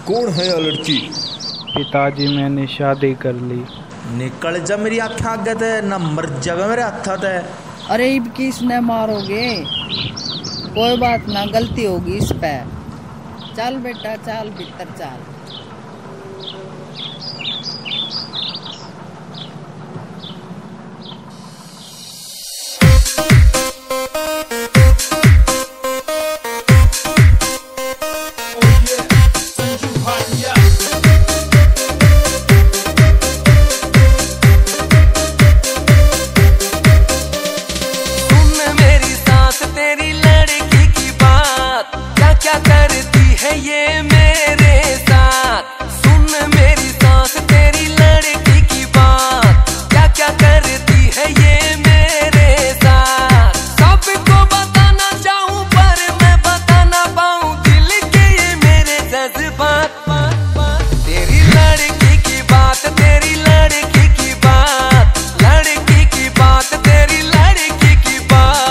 कौन है यह लड़की? पिताजी मैंने शादी कर ली। निकल जा मेरी आँखें आगे ते, न मर जावे मेरे हाथ ते। अरे इब किसने मारोगे? कोई बात ना, गलती होगी इस पे। चल बेटा चल, भीतर चल। ये मेरे साथ सुन मेरी सांस तेरी लड़की की बात, क्या क्या करती है ये मेरे साथ। सबको बताना चाहूं पर मैं बता ना पाऊं दिल के ये मेरे जज्बात। तेरी लड़की की बात, तेरी लड़की की बात, लड़की की बात, तेरी लड़की की बात।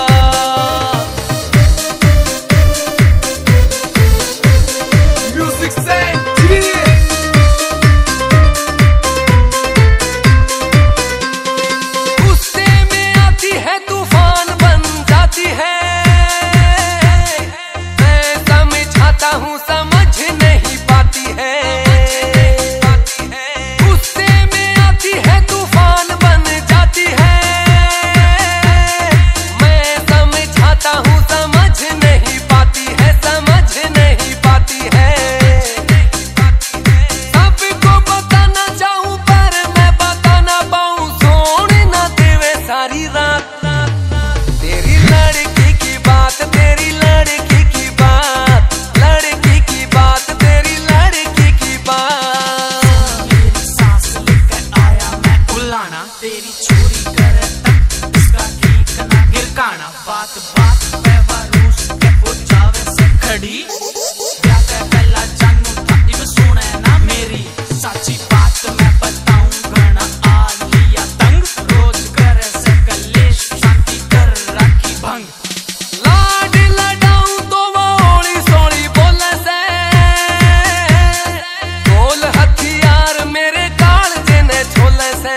तेरी चोरी करे तक उसका ठीक ना गिरकाना। बात बात पे वारूस के हो जावे से खड़ी। क्या कह पहला जानू था इब सुने ना मेरी साची बात मैं बताऊं घना आ लिया तंग। रोज करे से कलेश शांति कर रखी भंग। लाड लडाऊं तो वो ओली सोली बोले से, बोल हथियार मेरे काल जिने छोले से।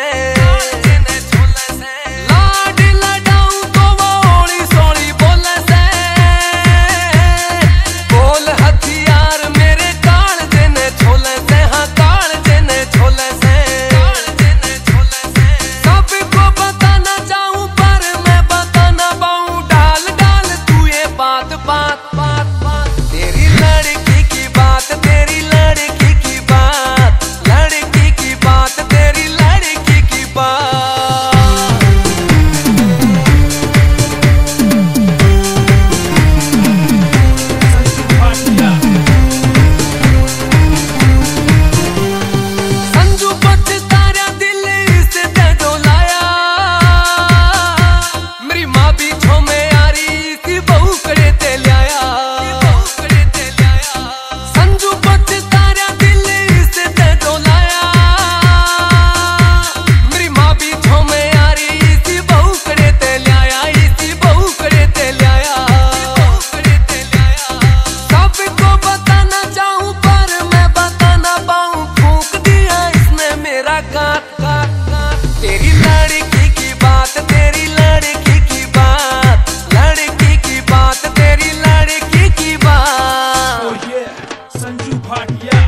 तेरी लड़की की बात, तेरी लड़की की बात, लड़की की बात, तेरी लड़की की बात। Oh yeah, Sanju Bhatia.